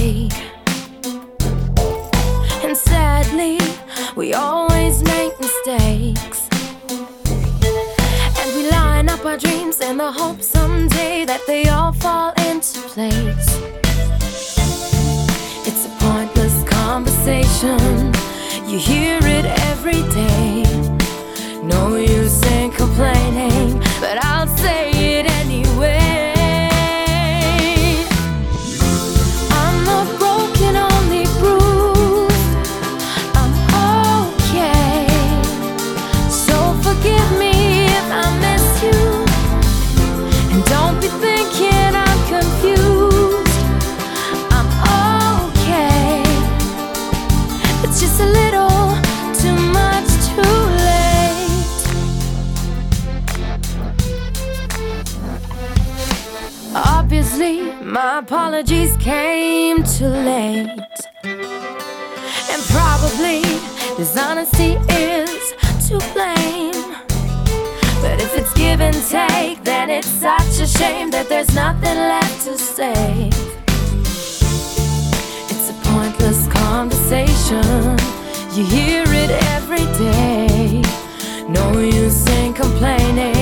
mistake. And sadly, we always make mistakes. And we line up our dreams in the hope someday that they all fall into place. It's a pointless conversation, you hear it every day. No use in complaining, but I'll say it anyway. I'm not broken, only bruised. I'm okay, so forgive me if I miss you. And don't be thinking I'm confused. I'm okay, it's just a little too much too late. Obviously, my apologies came too late. And probably dishonesty is to blame. But if it's give and take, then it's such a shame that there's nothing left to say. It's a pointless conversation, you hear it every day. No use in complaining,